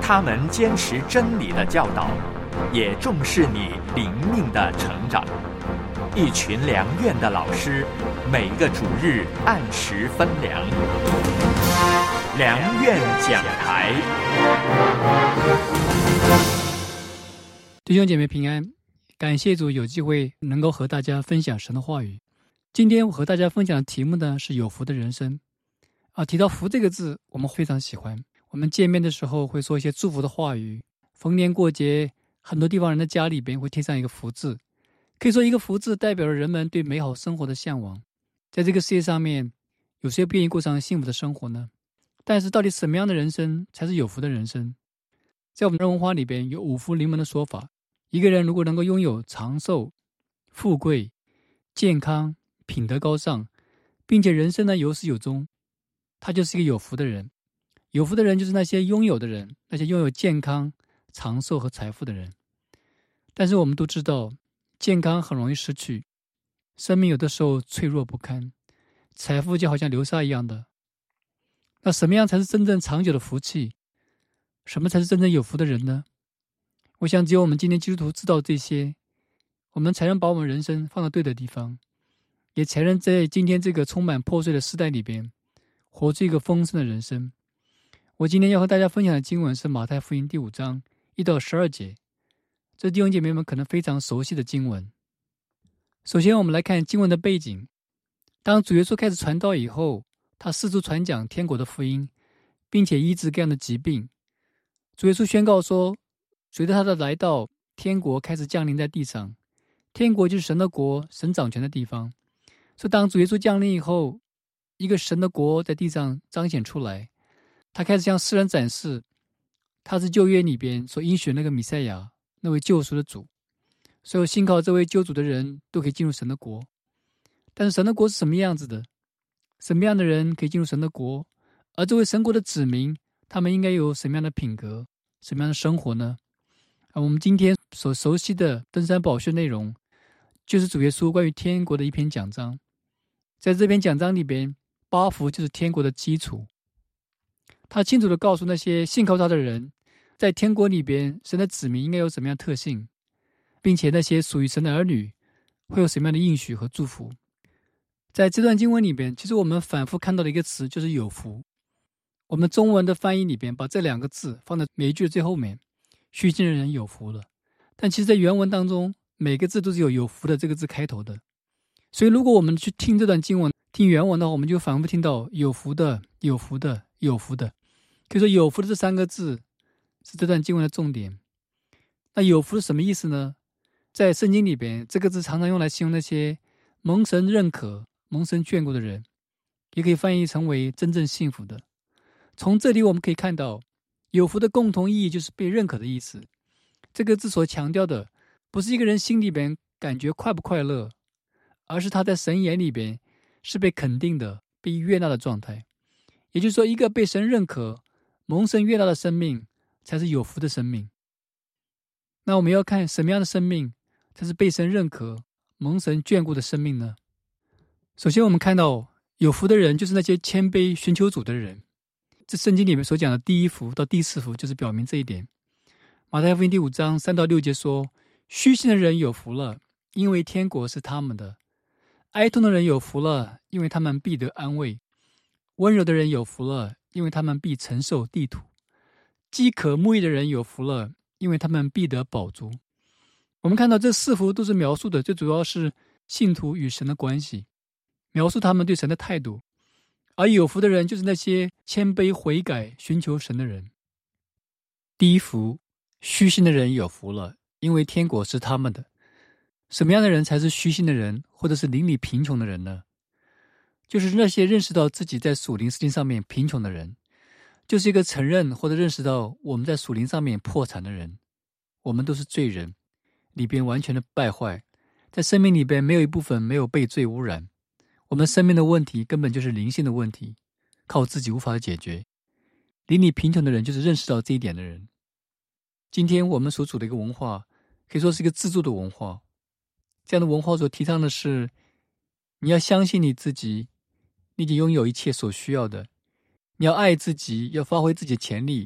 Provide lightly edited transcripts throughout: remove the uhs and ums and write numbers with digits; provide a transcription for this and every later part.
他们坚持真理的教导，也重视你灵命的成长。一群良院的老师，每个主日按时分粮。良院讲台。 弟兄姐妹平安，感谢主有机会能够和大家分享神的话语。今天我和大家分享的题目呢是有福的人生。提到福这个字，我们非常喜欢。我们见面的时候会说一些祝福的话语，逢年过节，很多地方人的家里边会贴上一个福字。可以说一个福字代表了人们对美好生活的向往。在这个世界上面，有谁不愿意过上幸福的生活呢？但是到底什么样的人生才是有福的人生？在我们人文化里边有五福临门的说法。一个人如果能够拥有长寿、富贵、健康、品德高尚，并且人生呢有始有终，他就是一个有福的人。有福的人就是那些拥有的人，那些拥有健康、长寿和财富的人。但是我们都知道，健康很容易失去，生命有的时候脆弱不堪，财富就好像流沙一样的。那什么样才是真正长久的福气？什么才是真正有福的人呢？我想只有我们今天基督徒知道这些，我们才能把我们人生放到对的地方，也才能在今天这个充满破碎的时代里边，活出一个丰盛的人生。我今天要和大家分享的经文是马太福音第5章1到12节，这弟兄姐妹们可能非常熟悉的经文。首先我们来看经文的背景。当主耶稣开始传道以后，他四处传讲天国的福音，并且医治各样的疾病。主耶稣宣告说，随着他的来到，天国开始降临在地上。天国就是神的国，神掌权的地方。所以当主耶稣降临以后，一个神的国在地上彰显出来。他开始向世人展示，他是旧约里边所应许那个弥赛亚，那位救赎的主。所有信靠这位救主的人都可以进入神的国。但是神的国是什么样子的？什么样的人可以进入神的国？而这位神国的子民，他们应该有什么样的品格，什么样的生活呢？我们今天所熟悉的登山宝训内容，就是主耶稣关于天国的一篇讲章。在这篇讲章里边，8福就是天国的基础。他清楚地告诉那些信靠他的人，在天国里边，神的子民应该有什么样的特性，并且那些属于神的儿女会有什么样的应许和祝福。在这段经文里边，其实我们反复看到的一个词就是有福。我们中文的翻译里边把这2个字放在每一句的最后面，虚心的人有福了。但其实在原文当中，每个字都是有福的这个字开头的。所以如果我们去听这段经文，听原文的话，我们就反复听到有福的、有福的、有福的。可以说有福的这3个字是这段经文的重点。那有福是什么意思呢？在圣经里边，这个字常常用来形容那些蒙神认可、蒙神眷顾的人，也可以翻译成为真正幸福的。从这里我们可以看到，有福的共同意义就是被认可的意思。这个字所强调的不是一个人心里边感觉快不快乐，而是他在神眼里边是被肯定的、被悦纳的状态。也就是说，一个被神认可、蒙神悦纳的生命才是有福的生命。那我们要看什么样的生命才是被神认可、蒙神眷顾的生命呢？首先我们看到有福的人就是那些谦卑寻求主的人。这圣经里面所讲的第1福到第4福就是表明这一点。马太福音第5章3到6节说，虚心的人有福了，因为天国是他们的。哀痛的人有福了，因为他们必得安慰。温柔的人有福了，因为他们必承受地土。饥渴慕义的人有福了，因为他们必得饱足。我们看到这4福都是描述的最主要是信徒与神的关系，描述他们对神的态度。而有福的人就是那些谦卑悔改寻求神的人。第1福，虚心的人有福了，因为天国是他们的。什么样的人才是虚心的人，或者是邻里贫穷的人呢？就是那些认识到自己在属灵事情上面贫穷的人，就是一个承认或者认识到我们在属灵上面破产的人。我们都是罪人，里边完全的败坏，在生命里边没有一部分没有被罪污染。我们生命的问题根本就是灵性的问题，靠自己无法解决。邻里贫穷的人就是认识到这一点的人。今天我们所处的一个文化可以说是一个自助的文化。这样的文化所提倡的是，你要相信你自己，你已经拥有一切所需要的。你要爱自己，要发挥自己的潜力，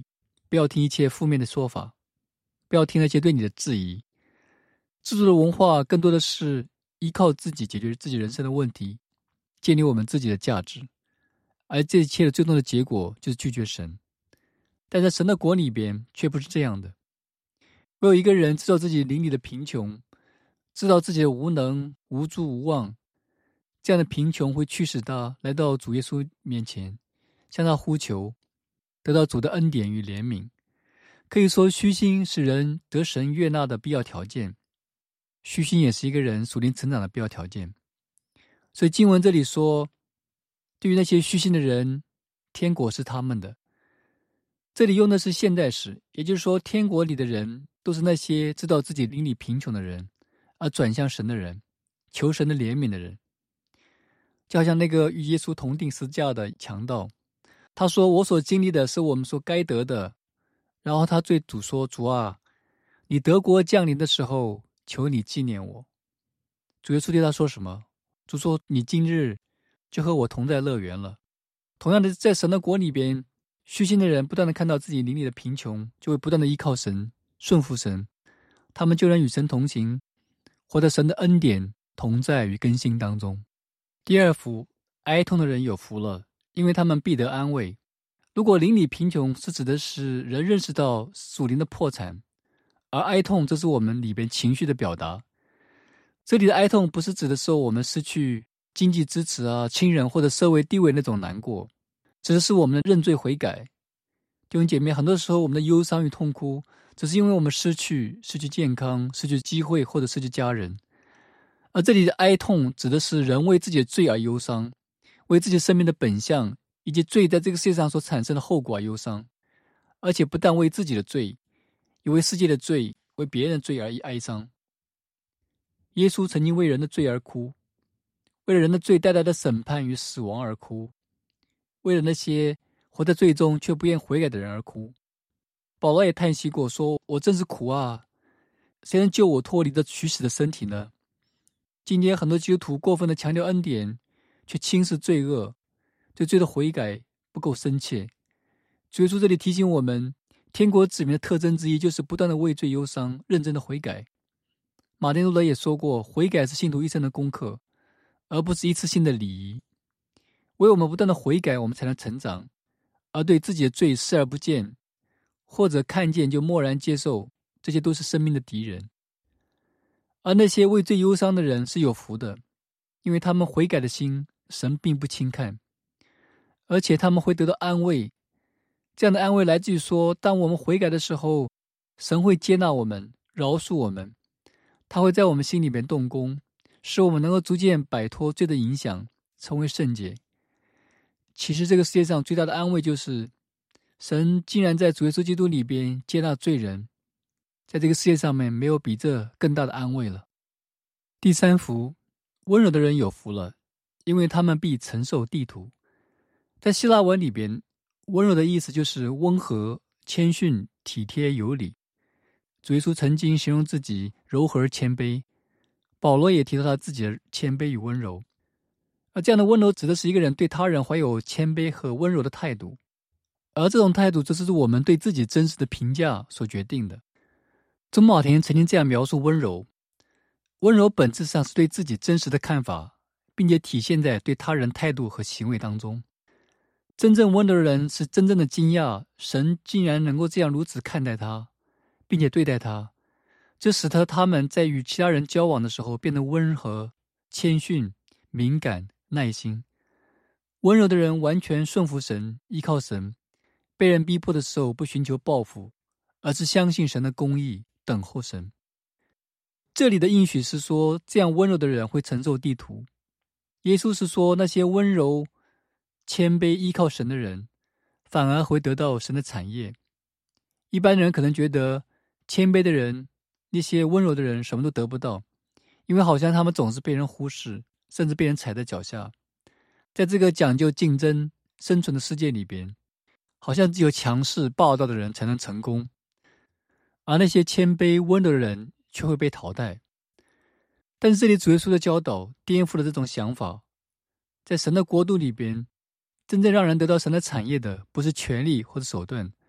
不要听一切负面的说法，不要听那些对你的质疑。制度的文化更多的是依靠自己解决自己人生的问题，建立我们自己的价值，而这一切的最终的结果就是拒绝神。但在神的国里边却不是这样的。唯有一个人知道自己灵里的贫穷，知道自己的无能、无助、无望，这样的贫穷会驱使他来到主耶稣面前，向他呼求，得到主的恩典与怜悯。可以说，虚心是人得神悦纳的必要条件，虚心也是一个人属灵成长的必要条件。所以经文这里说，对于那些虚心的人，天国是他们的。这里用的是现代时，也就是说，天国里的人都是那些知道自己灵里贫穷的人，而转向神的人，求神的怜悯的人。就好像那个与耶稣同定十字架的强盗，他说：“我所经历的是我们所该得的。”然后他对主说：“主啊，你得国降临的时候，求你纪念我。”主耶稣对他说什么？主说：“你今日就和我同在乐园了。”同样的，在神的国里边，虚心的人不断的看到自己灵里的贫穷，就会不断的依靠神，顺服神，他们就能与神同行，活在神的恩典、同在与更新当中。第二福，哀痛的人有福了，因为他们必得安慰。如果灵里贫穷是指的是人认识到属灵的破产，而哀痛这是我们里边情绪的表达。这里的哀痛不是指的说我们失去经济支持啊、亲人或者社会地位那种难过，指的是我们的认罪悔改。弟兄姐妹，很多时候我们的忧伤与痛哭，只是因为我们失去健康、失去机会或者失去家人。而这里的哀痛指的是人为自己的罪而忧伤，为自己生命的本相以及罪在这个世界上所产生的后果而忧伤，而且不但为自己的罪，也为世界的罪、为别人的罪而哀伤。耶稣曾经为人的罪而哭，为了人的罪带来的审判与死亡而哭，为了那些活在罪中却不愿悔改的人而哭。保罗也叹息过，说：“我真是苦啊！谁能救我脱离这虚实的身体呢？”今天很多基督徒过分的强调恩典，却轻视罪恶，对罪的悔改不够深切。主耶稣这里提醒我们，天国子民的特征之一就是不断的为罪忧伤，认真的悔改。马丁路德也说过，悔改是信徒一生的功课，而不是一次性的礼仪。唯有我们不断的悔改，我们才能成长，而对自己的罪视而不见，或者看见就默然接受，这些都是生命的敌人。而那些为罪忧伤的人是有福的，因为他们悔改的心，神并不轻看，而且他们会得到安慰。这样的安慰来自于说，当我们悔改的时候，神会接纳我们，饶恕我们，他会在我们心里面动工，使我们能够逐渐摆脱罪的影响，成为圣洁。其实这个世界上最大的安慰就是，神竟然在主耶稣基督里边接纳罪人，在这个世界上面没有比这更大的安慰了。第三福，温柔的人有福了，因为他们必承受地土。在希腊文里边，温柔的意思就是温和、谦逊、体贴、有礼。主耶稣曾经形容自己柔和而谦卑，保罗也提到他自己的谦卑与温柔。而这样的温柔指的是一个人对他人怀有谦卑和温柔的态度，而这种态度则是我们对自己真实的评价所决定的。钟茂田曾经这样描述温柔：温柔本质上是对自己真实的看法，并且体现在对他人态度和行为当中。真正温柔的人是真正的惊讶，神竟然能够这样如此看待他，并且对待他，这使得他们在与其他人交往的时候变得温和、谦逊、敏感、耐心。温柔的人完全顺服神，依靠神，被人逼迫的时候不寻求报复，而是相信神的公义，等候神。这里的应许是说，这样温柔的人会承受地土。耶稣是说，那些温柔、谦卑、依靠神的人，反而会得到神的产业。一般人可能觉得，谦卑的人，那些温柔的人什么都得不到，因为好像他们总是被人忽视，甚至被人踩在脚下。在这个讲究竞争、生存的世界里边，好像只有强势、暴躁的人才能成功，而那些谦卑、温柔的人却会被淘汰。但是这里主耶稣的教导颠覆了这种想法。在神的国度里边，真正让人得到神的产业的，不是权力或者手段，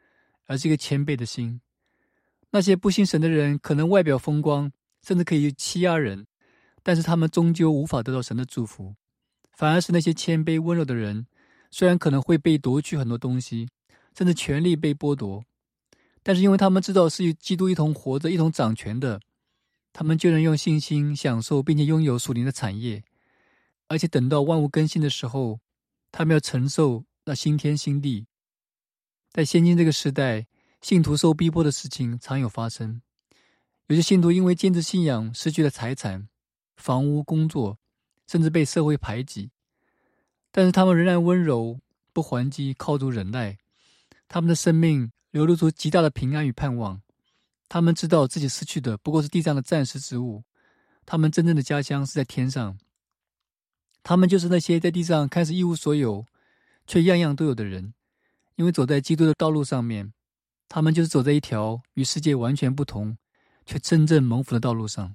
而是一个谦卑的心。那些不信神的人可能外表风光，甚至可以欺压人，但是他们终究无法得到神的祝福。反而是那些谦卑温柔的人，虽然可能会被夺去很多东西，甚至权力被剥夺，但是因为他们知道是与基督一同活着、一同掌权的，他们就能用信心享受并且拥有属灵的产业。而且等到万物更新的时候，他们要承受那新天新地。在现今这个时代，信徒受逼迫的事情常有发生。有些信徒因为坚持信仰，失去了财产、房屋、工作，甚至被社会排挤。但是他们仍然温柔，不还击，靠主忍耐。他们的生命流露出极大的平安与盼望。他们知道自己失去的不过是地上的暂时之物，他们真正的家乡是在天上。他们就是那些在地上看似一无所有，却样样都有的人。因为走在基督的道路上面，他们就是走在一条与世界完全不同，却真正蒙福的道路上。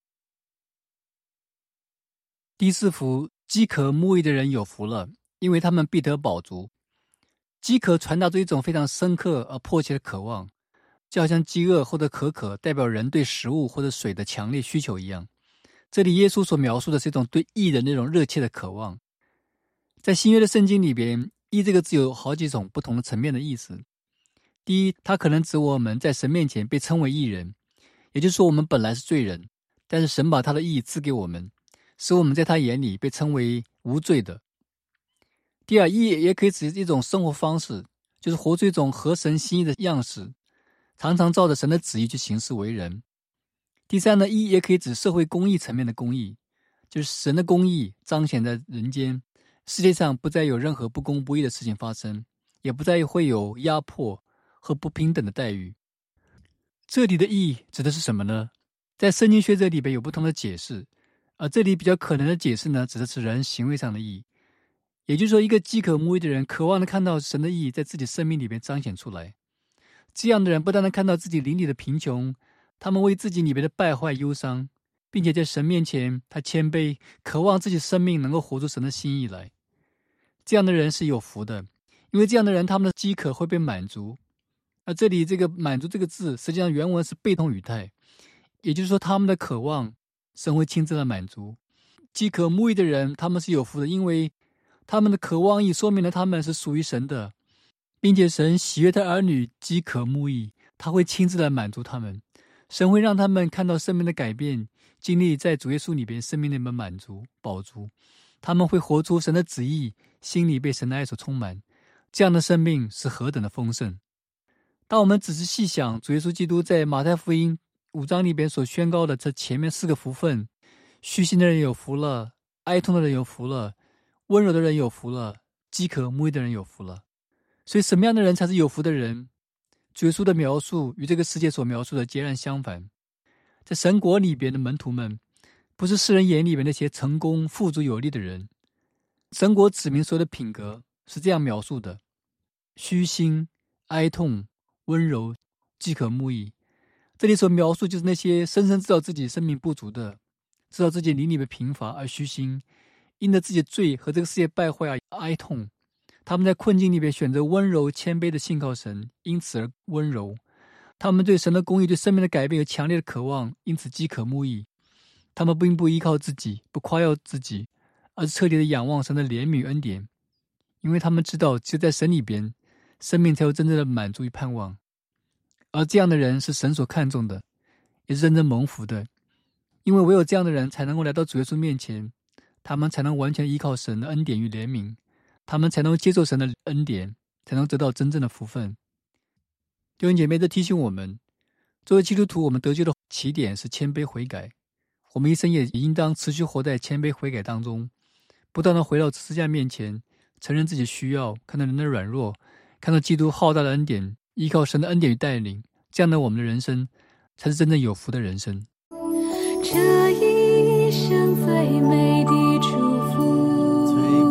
第4福，饥渴慕义的人有福了，因为他们必得饱足。饥渴传达出一种非常深刻而迫切的渴望，就好像饥饿或者渴代表人对食物或者水的强烈需求一样。这里耶稣所描述的是一种对义的那种热切的渴望。在新约的圣经里边，义这个字有好几种不同的层面的意思。第一，它可能指我们在神面前被称为义人，也就是说我们本来是罪人，但是神把他的义赐给我们，使我们在他眼里被称为无罪的。第二，义也可以指一种生活方式，就是活出一种合神心意的样式，常常照着神的旨意去行事为人。第三呢，义也可以指社会公义层面的公义，就是神的公义彰显在人间，世界上不再有任何不公不义的事情发生，也不再会有压迫和不平等的待遇。这里的义指的是什么呢？在圣经学者里边有不同的解释，而这里比较可能的解释呢，指的是人行为上的义。也就是说，一个饥渴慕义的人渴望的看到神的义在自己生命里边彰显出来。这样的人不但能看到自己邻里的贫穷，他们为自己里边的败坏忧伤，并且在神面前他谦卑，渴望自己生命能够活出神的心意来。这样的人是有福的，因为这样的人他们的饥渴会被满足。而这里这个满足这个字实际上原文是被动语态，也就是说他们的渴望神会亲自来满足。饥渴慕义的人他们是有福的，因为他们的渴望义说明了他们是属于神的，并且神喜悦他儿女饥渴慕义，他会亲自来满足他们。神会让他们看到生命的改变，经历在主耶稣里边生命里面满足饱足。他们会活出神的旨意，心里被神的爱所充满。这样的生命是何等的丰盛。当我们仔细细想主耶稣基督在马太福音5章里边所宣告的这前面4个福分，虚心的人有福了，哀痛的人有福了，温柔的人有福了，饥渴慕义的人有福了。所以什么样的人才是有福的人？主耶稣的描述与这个世界所描述的截然相反。在神国里边的门徒们，不是世人眼里边那些成功富足有力的人。神国指明所有的品格是这样描述的：虚心、哀痛、温柔、饥渴慕义。这里所描述就是那些深深知道自己生命不足的，知道自己邻里的贫乏而虚心，因着自己罪和这个世界败坏而哀痛。他们在困境里边选择温柔谦卑的信靠神，因此而温柔。他们对神的公义、对生命的改变有强烈的渴望，因此饥渴慕义。他们并不依靠自己，不夸耀自己，而是彻底的仰望神的怜悯与恩典，因为他们知道只有在神里边，生命才有真正的满足与盼望。而这样的人是神所看重的，也是真正蒙福的，因为唯有这样的人才能够来到主耶稣面前，他们才能完全依靠神的恩典与怜悯，他们才能接受神的恩典，才能得到真正的福分。弟兄姐妹，这提醒我们，作为基督徒，我们得救的起点是谦卑悔改，我们一生也应当持续活在谦卑悔改当中，不断的回到十字架面前，承认自己需要，看到人的软弱，看到基督浩大的恩典，依靠神的恩典与带领，这样的我们的人生才是真正有福的人生。 这一生最美的祝福，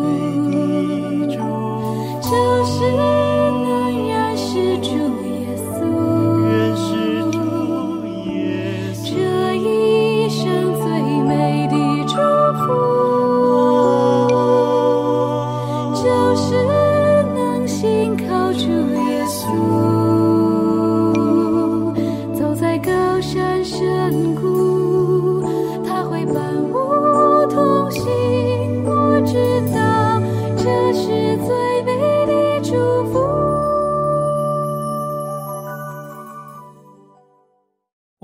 就是能认识主耶稣，这一生最美的祝福，就是能信靠主耶稣。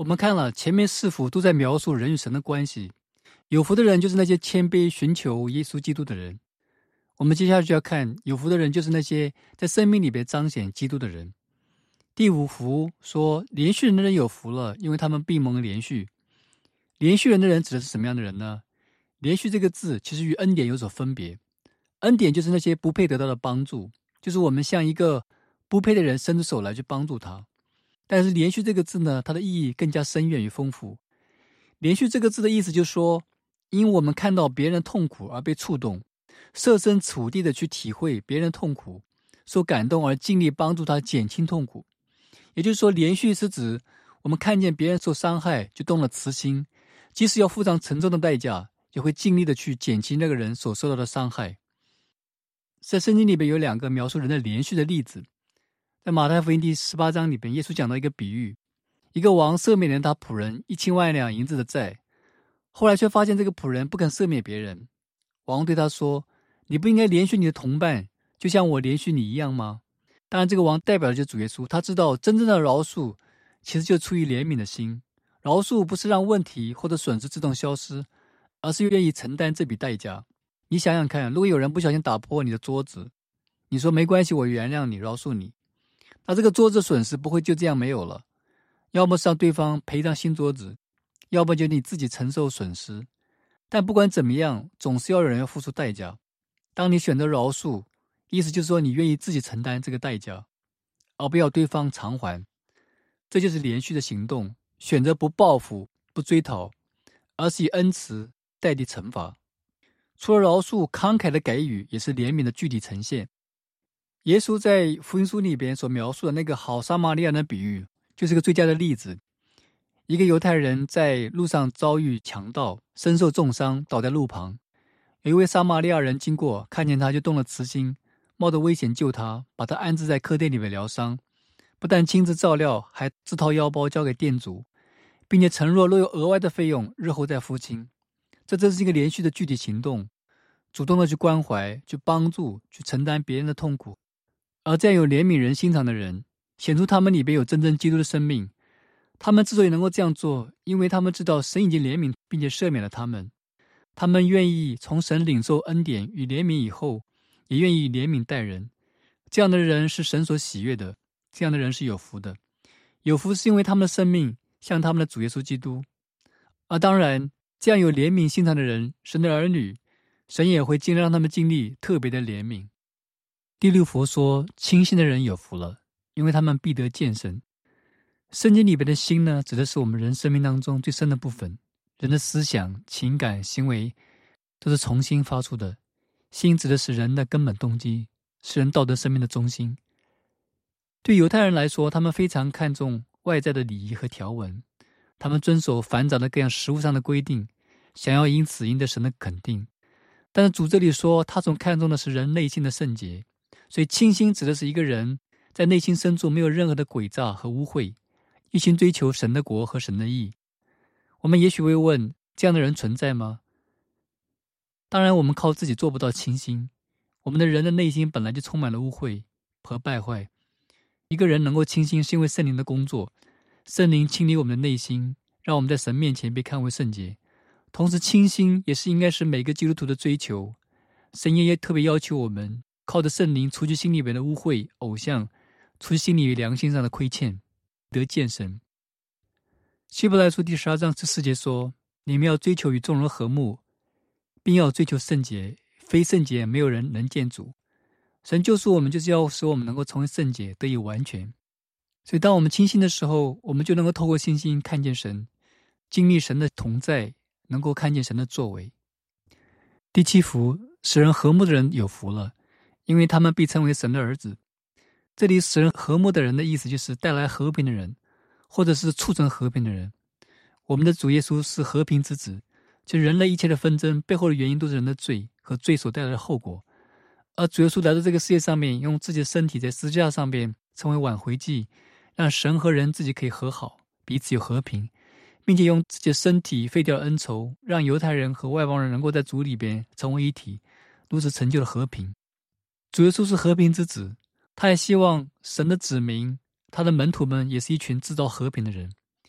我们看了前面4幅都在描述人与神的关系，有福的人就是那些谦卑寻求耶稣基督的人。我们接下来就要看有福的人就是那些在生命里边彰显基督的人。第5幅说，连续人的人有福了，因为他们必蒙连续。连续人的人指的是什么样的人呢？连续这个字其实与恩典有所分别。恩典就是那些不配得到的帮助，就是我们向一个不配的人伸出手来去帮助他。但是连续这个字呢，它的意义更加深远与丰富。连续这个字的意思就是说，因为我们看到别人的痛苦而被触动，设身处地的去体会别人的痛苦，受感动而尽力帮助他减轻痛苦。也就是说，连续是指我们看见别人受伤害就动了慈心，即使要付上沉重的代价，也会尽力的去减轻那个人所受到的伤害。在圣经里边有2个描述人的连续的例子。在马太福音第18章里边，耶稣讲到一个比喻，一个王赦免了他仆人1000万两银子的债，后来却发现这个仆人不肯赦免别人。王对他说，你不应该连续你的同伴，就像我连续你一样吗？当然这个王代表的就是主耶稣，他知道真正的饶恕其实就出于怜悯的心。饶恕不是让问题或者损失自动消失，而是愿意承担这笔代价。你想想看，如果有人不小心打破你的桌子，你说没关系，我原谅你，饶恕你，那这个桌子损失不会就这样没有了，要么是让对方赔上新桌子，要么就你自己承受损失。但不管怎么样，总是要有人要付出代价。当你选择饶恕，意思就是说你愿意自己承担这个代价，而不要对方偿还。这就是连续的行动，选择不报复、不追讨，而是以恩慈代替惩罚。除了饶恕，慷慨的给予也是怜悯的具体呈现。耶稣在福音书里边所描述的那个好撒玛利亚人的比喻，就是个最佳的例子。一个犹太人在路上遭遇强盗，身受重伤，倒在路旁。有一位撒玛利亚人经过，看见他就动了慈心，冒着危险救他，把他安置在客店里面疗伤，不但亲自照料，还自掏腰包交给店主，并且承诺若有额外的费用，日后再付清。这真是一个连续的具体行动，主动的去关怀、去帮助、去承担别人的痛苦。而这样有怜悯人心肠的人，显出他们里边有真正基督的生命。他们之所以能够这样做，因为他们知道神已经怜悯并且赦免了他们。他们愿意从神领受恩典与怜悯以后，也愿意以怜悯待人。这样的人是神所喜悦的，这样的人是有福的。有福是因为他们的生命像他们的主耶稣基督。而当然，这样有怜悯心肠的人，神的儿女，神也会尽量让他们经历特别的怜悯。第6幅说，清心的人有福了，因为他们必得见神。圣经里边的心呢，指的是我们人生命当中最深的部分，人的思想、情感、行为都是从心发出的。心指的是人的根本动机，是人道德生命的中心。对犹太人来说，他们非常看重外在的礼仪和条文，他们遵守繁杂的各样实务上的规定，想要因此赢得神的肯定。但是主这里说，他所看重的是人内心的圣洁，所以清心指的是一个人在内心深处没有任何的诡诈和污秽，一心追求神的国和神的义。我们也许会问，这样的人存在吗？当然，我们靠自己做不到清心。我们的人的内心本来就充满了污秽和败坏。一个人能够清心，是因为圣灵的工作。圣灵清理我们的内心，让我们在神面前被看为圣洁。同时，清心也是应该是每个基督徒的追求。神也特别要求我们靠着圣灵除去心里面的污秽、偶像，除去心里良心上的亏欠，得见神。希伯来书第12章14节说，你们要追求与众人和睦，并要追求圣洁，非圣洁没有人能见主。神救赎我们，就是要使我们能够成为圣洁，得以完全。所以当我们清心的时候，我们就能够透过信心看见神，经历神的同在，能够看见神的作为。第7幅，使人和睦的人有福了，因为他们必称为神的儿子。这里使人和睦的人的意思就是带来和平的人，或者是促成和平的人。我们的主耶稣是和平之子，就是人类一切的纷争背后的原因都是人的罪和罪所带来的后果。而主耶稣来到这个世界上面，用自己的身体在十字架上面成为挽回祭，让神和人自己可以和好，彼此有和平，并且用自己的身体废掉恩仇，让犹太人和外邦人能够在主里边成为一体，如此成就了和平。主耶稣是和平之子，他也希望神的子民，他的门徒们也是一群制造和平的人。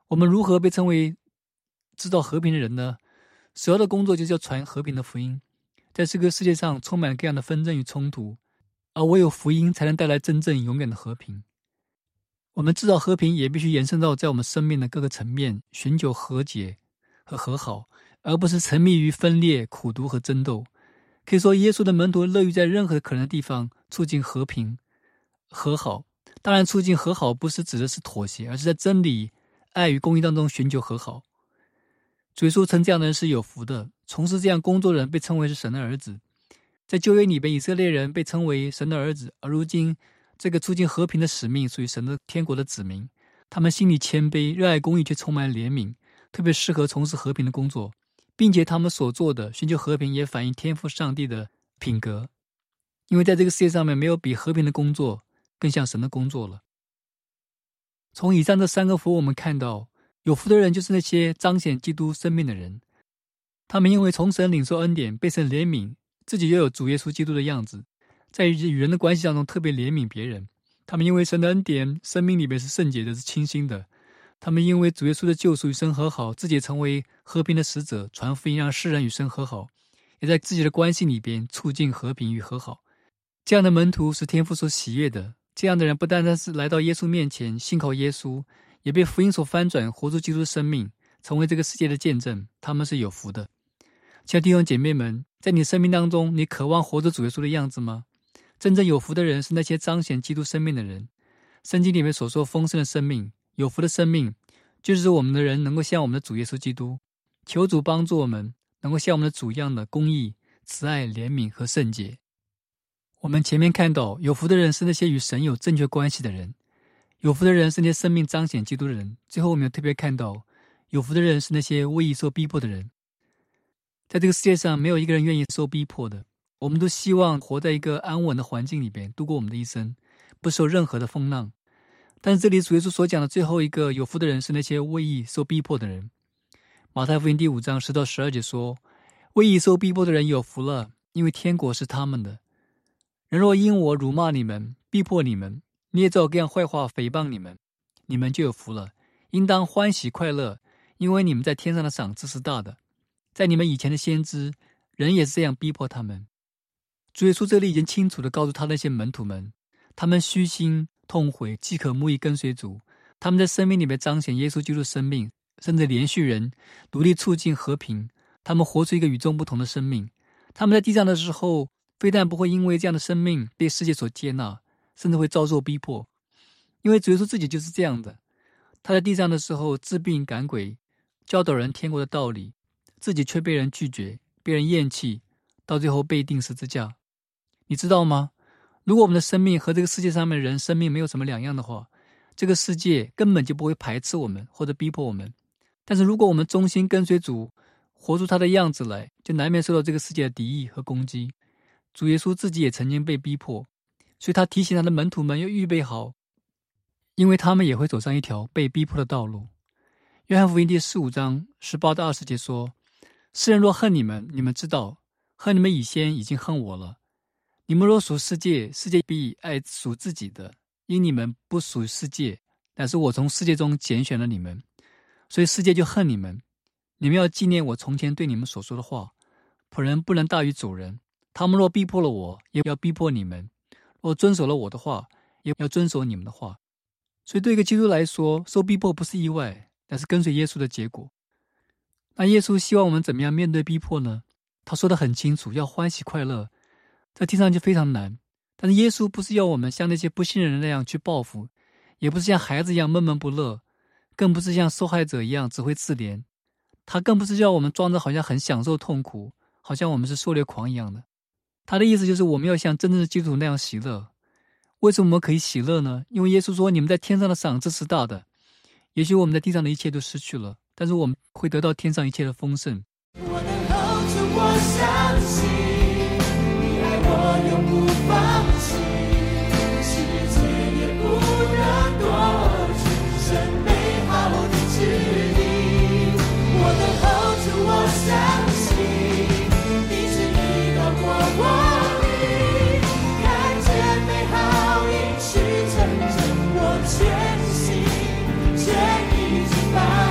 我们如何被称为制造和平的人呢？首要的工作就是要传和平的福音。在这个世界上充满了各样的纷争与冲突，而唯有福音才能带来真正永远的和平。我们制造和平也必须延伸到在我们生命的各个层面，寻求和解和和好，而不是沉迷于分裂、苦毒和争斗。可以说，耶稣的门徒乐于在任何可能的地方促进和平、和好。当然，促进和好不是指的是妥协，而是在真理、爱与公义当中寻求和好。主耶稣称这样的人是有福的，从事这样工作的人被称为是神的儿子。在旧约里边，以色列人被称为神的儿子，而如今这个促进和平的使命属于神的天国的子民。他们心里谦卑，热爱公义，却充满怜悯，特别适合从事和平的工作，并且他们所做的寻求和平也反映天父上帝的品格。因为在这个世界上面没有比和平的工作更像神的工作了。从以上这3个福，我们看到有福的人就是那些彰显基督生命的人。他们因为从神领受恩典，被神怜悯，自己又有主耶稣基督的样子，在与人的关系当中特别怜悯别人。他们因为神的恩典，生命里面是圣洁的，是清新的。他们因为主耶稣的救赎与神和好，自己也成为和平的使者，传福音让世人与神和好，也在自己的关系里边促进和平与和好。这样的门徒是天父所喜悦的。这样的人不单单是来到耶稣面前信靠耶稣，也被福音所翻转，活出基督的生命，成为这个世界的见证。他们是有福的。亲爱的弟兄姐妹们，在你生命当中，你渴望活着主耶稣的样子吗？真正有福的人是那些彰显基督生命的人。圣经里面所说丰盛的生命，有福的生命，就是我们的人能够像我们的主耶稣基督。求主帮助我们能够像我们的主一样的公义、慈爱、怜悯和圣洁。我们前面看到，有福的人是那些与神有正确关系的人，有福的人是那些生命彰显基督的人。最后我们又特别看到，有福的人是那些为义受逼迫的人。在这个世界上，没有一个人愿意受逼迫的。我们都希望活在一个安稳的环境里边度过我们的一生，不受任何的风浪。但是这里主耶稣所讲的最后一个有福的人是那些为义受逼迫的人。马太福音第5章10到12节说，为义受逼迫的人有福了，因为天国是他们的。人若因我辱骂你们，逼迫你们，捏造各样坏话诽谤你们，你们就有福了，应当欢喜快乐，因为你们在天上的赏赐是大的。在你们以前的先知，人也是这样逼迫他们。主耶稣这里已经清楚地告诉他那些门徒们，他们虚心痛悔，饥渴慕义跟随主，他们在生命里面彰显耶稣基督的生命，甚至连续人，努力促进和平。他们活出一个与众不同的生命。他们在地上的时候，非但不会因为这样的生命被世界所接纳，甚至会遭受逼迫。因为主耶稣自己就是这样的，他在地上的时候治病赶鬼，教导人天国的道理，自己却被人拒绝，被人厌弃，到最后被钉十字架。你知道吗？如果我们的生命和这个世界上面的人生命没有什么两样的话，这个世界根本就不会排斥我们或者逼迫我们。但是如果我们忠心跟随主，活出他的样子来，就难免受到这个世界的敌意和攻击。主耶稣自己也曾经被逼迫，所以他提醒他的门徒们要预备好，因为他们也会走上一条被逼迫的道路。约翰福音第15章18到20节说，世人若恨你们，你们知道，恨你们以先已经恨我了。你们若属世界，世界必爱属自己的，因你们不属世界，乃是我从世界中拣选了你们，所以世界就恨你们。你们要纪念我从前对你们所说的话，仆人不能大于主人。他们若逼迫了我，也要逼迫你们；若遵守了我的话，也要遵守你们的话。所以对一个基督来说，受逼迫不是意外，乃是跟随耶稣的结果。那耶稣希望我们怎么样面对逼迫呢？他说得很清楚，要欢喜快乐。这听上去非常难，但是耶稣不是要我们像那些不信人那样去报复，也不是像孩子一样闷闷不乐，更不是像受害者一样只会自怜。他更不是叫我们装着好像很享受痛苦，好像我们是狩猎狂一样的。他的意思就是我们要像真正的基督徒那样喜乐。为什么我们可以喜乐呢？因为耶稣说，你们在天上的赏赐是大的。也许我们在地上的一切都失去了，但是我们会得到天上一切的丰盛。 我的后主，我相信你爱我永不放弃，世界也不能夺去神美好的旨意。我的后主，我相信你旨意高过我力，看见美好应许成真，我全心全意敬拜。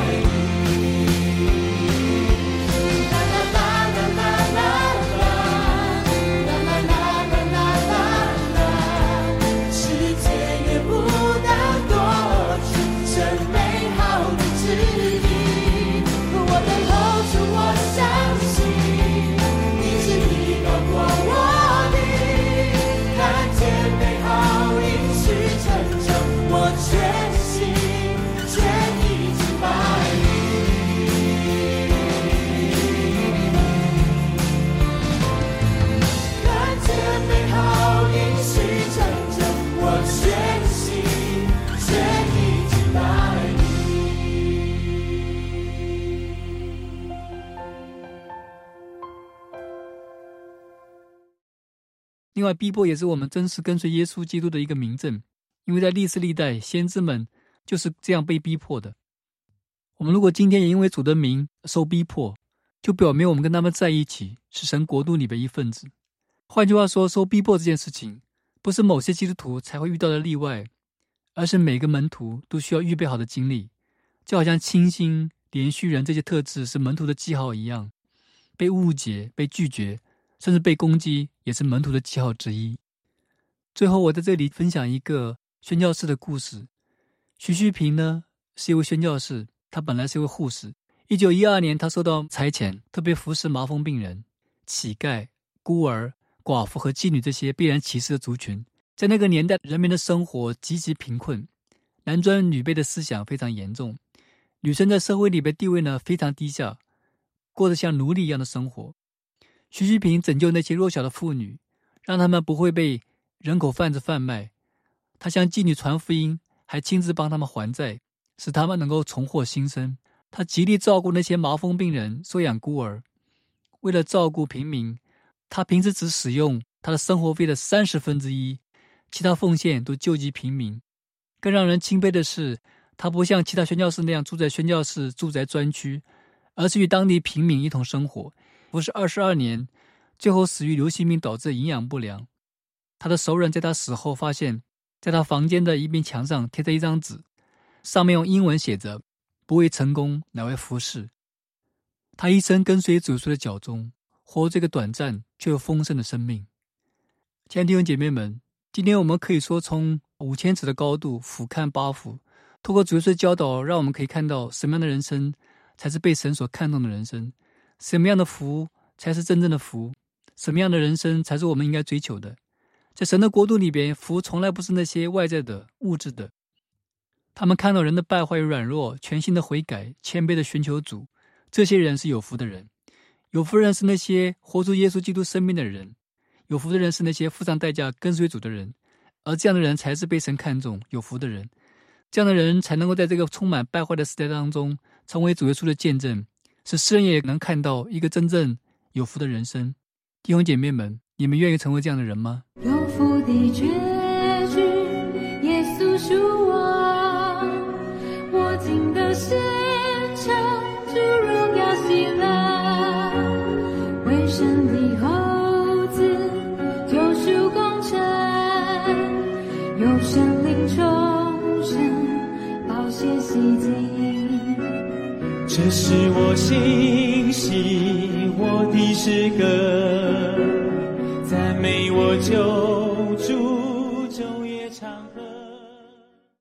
另外，逼迫也是我们真实跟随耶稣基督的一个明证，因为在历史历代，先知们就是这样被逼迫的。我们如果今天也因为主的名受逼迫，就表明我们跟他们在一起，是神国度里的一份子。换句话说，受逼迫这件事情，不是某些基督徒才会遇到的例外，而是每个门徒都需要预备好的经历，就好像清心、连续人这些特质是门徒的记号一样，被误解、被拒绝，甚至被攻击，也是门徒的记号之一。最后，我在这里分享一个宣教士的故事。徐旭平呢，是一位宣教士，他本来是一位护士。1912年，他受到差遣，特别服侍麻风病人、乞丐、孤儿、寡妇和妓女这些被人歧视的族群。在那个年代，人民的生活极其贫困，男尊女卑的思想非常严重，女生在社会里的地位呢非常低下，过得像奴隶一样的生活。徐旭平拯救那些弱小的妇女，让他们不会被人口贩子贩卖。他向妓女传福音，还亲自帮他们还债，使他们能够重获新生。他极力照顾那些麻风病人，收养孤儿。为了照顾平民，他平时只使用他的生活费的1/30，其他奉献都救济平民。更让人钦佩的是，他不像其他宣教士那样住在宣教士住宅专区，而是与当地平民一同生活。服侍22年，最后死于流行病导致营养不良。他的熟人在他死后发现，在他房间的一面墙上贴着一张纸，上面用英文写着：不为成功，乃为服侍。他一生跟随主耶稣的脚踪，活这个短暂却又丰盛的生命。亲爱的弟兄姐妹们，今天我们可以说从5000尺的高度俯瞰八福，透过主耶稣的教导，让我们可以看到什么样的人生才是被神所看重的人生，什么样的福才是真正的福，什么样的人生才是我们应该追求的。在神的国度里边，福从来不是那些外在的物质的，他们看到人的败坏与软弱，全心的悔改，谦卑的寻求主，这些人是有福的人。有福的人是那些活出耶稣基督生命的人，有福的人是那些付上代价跟随主的人，而这样的人才是被神看重有福的人。这样的人才能够在这个充满败坏的时代当中成为主耶稣的见证，使世人也能看到一个真正有福的人生。弟兄姐妹们，你们愿意成为这样的人吗？ 有福的结局，耶稣属我进的现场，主荣耀喜乐，为神的后子，救赎工程，有神灵重生，宝血洗净。 这是我心喜我的诗歌，赞美我救